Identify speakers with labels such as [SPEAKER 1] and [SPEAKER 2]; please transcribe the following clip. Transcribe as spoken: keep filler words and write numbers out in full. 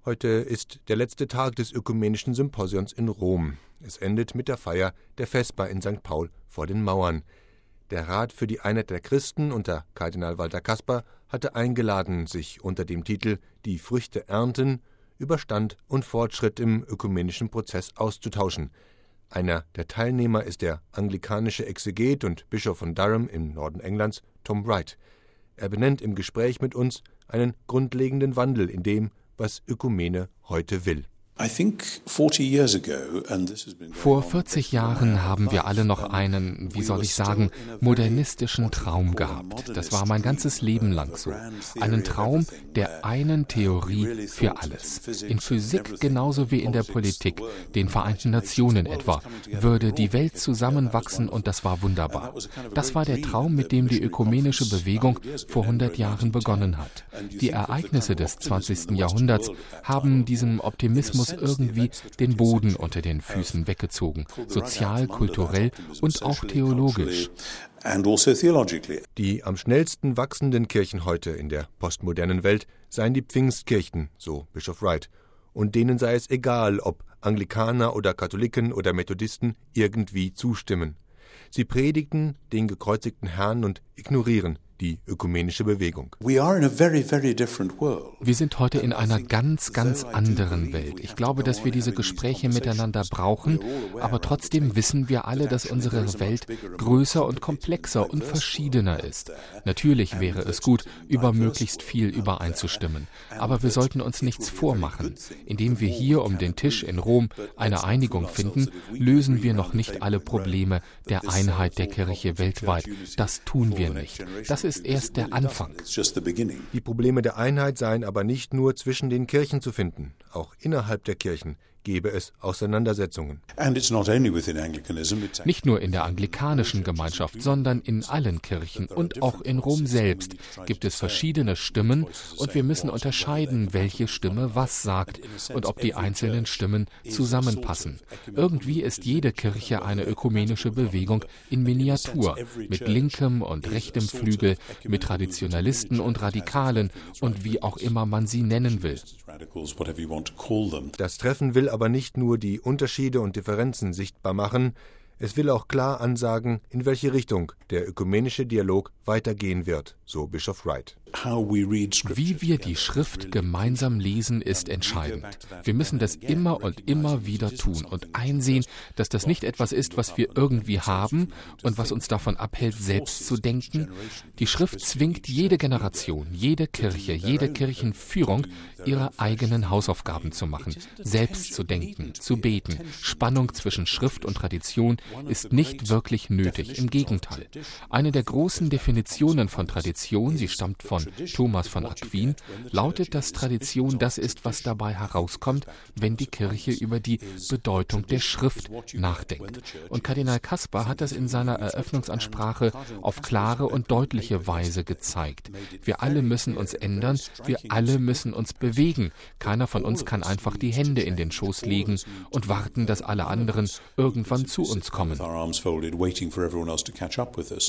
[SPEAKER 1] Heute ist der letzte Tag des Ökumenischen Symposions in Rom. Es endet mit der Feier der Vesper in Sankt Paul vor den Mauern. Der Rat für die Einheit der Christen unter Kardinal Walter Kasper hatte eingeladen, sich unter dem Titel »Die Früchte ernten« über Stand und Fortschritt im ökumenischen Prozess auszutauschen. Einer der Teilnehmer ist der anglikanische Exeget und Bischof von Durham im Norden Englands, Tom Wright. Er benennt im Gespräch mit uns einen grundlegenden Wandel in dem, was Ökumene heute will.
[SPEAKER 2] Vor vierzig Jahren haben wir alle noch einen, wie soll ich sagen, modernistischen Traum gehabt. Das war mein ganzes Leben lang so. Einen Traum der einen Theorie für alles. In Physik genauso wie in der Politik, den Vereinten Nationen etwa, würde die Welt zusammenwachsen und das war wunderbar. Das war der Traum, mit dem die ökumenische Bewegung vor hundert Jahren begonnen hat. Die Ereignisse des zwanzigsten Jahrhunderts haben diesem Optimismus irgendwie den Boden unter den Füßen weggezogen, sozial, kulturell und auch theologisch.
[SPEAKER 1] Die am schnellsten wachsenden Kirchen heute in der postmodernen Welt seien die Pfingstkirchen, so Bischof Wright. Und denen sei es egal, ob Anglikaner oder Katholiken oder Methodisten irgendwie zustimmen. Sie predigen den gekreuzigten Herrn und ignorieren die ökumenische Bewegung.
[SPEAKER 2] Wir sind heute in einer ganz, ganz anderen Welt. Ich glaube, dass wir diese Gespräche miteinander brauchen, aber trotzdem wissen wir alle, dass unsere Welt größer und komplexer und verschiedener ist. Natürlich wäre es gut, über möglichst viel übereinzustimmen, aber wir sollten uns nichts vormachen. Indem wir hier um den Tisch in Rom eine Einigung finden, lösen wir noch nicht alle Probleme der Einheit der Kirche weltweit. Das tun wir nicht. Das ist erst der Anfang.
[SPEAKER 1] Die Probleme der Einheit seien aber nicht nur zwischen den Kirchen zu finden. Auch innerhalb der Kirchen gebe es Auseinandersetzungen.
[SPEAKER 2] Nicht nur in der anglikanischen Gemeinschaft, sondern in allen Kirchen und auch in Rom selbst gibt es verschiedene Stimmen und wir müssen unterscheiden, welche Stimme was sagt und ob die einzelnen Stimmen zusammenpassen. Irgendwie ist jede Kirche eine ökumenische Bewegung in Miniatur, mit linkem und rechtem Flügel, mit Traditionalisten und Radikalen und wie auch immer man sie nennen will.
[SPEAKER 1] Das Treffen will aber nicht nur die Unterschiede und Differenzen sichtbar machen, es will auch klar ansagen, in welche Richtung der ökumenische Dialog weitergehen wird, so Bischof Wright.
[SPEAKER 2] Wie wir die Schrift gemeinsam lesen, ist entscheidend. Wir müssen das immer und immer wieder tun und einsehen, dass das nicht etwas ist, was wir irgendwie haben und was uns davon abhält, selbst zu denken. Die Schrift zwingt jede Generation, jede Kirche, jede Kirchenführung, ihre eigenen Hausaufgaben zu machen, selbst zu denken, zu beten. Spannung zwischen Schrift und Tradition ist nicht wirklich nötig, im Gegenteil. Eine der großen Definitionen von Tradition, sie stammt von Thomas von Aquin, lautet, dass Tradition das ist, was dabei herauskommt, wenn die Kirche über die Bedeutung der Schrift nachdenkt. Und Kardinal Kasper hat das in seiner Eröffnungsansprache auf klare und deutliche Weise gezeigt. Wir alle müssen uns ändern, wir alle müssen uns bewegen. Keiner von uns kann einfach die Hände in den Schoß legen und warten, dass alle anderen irgendwann zu uns kommen.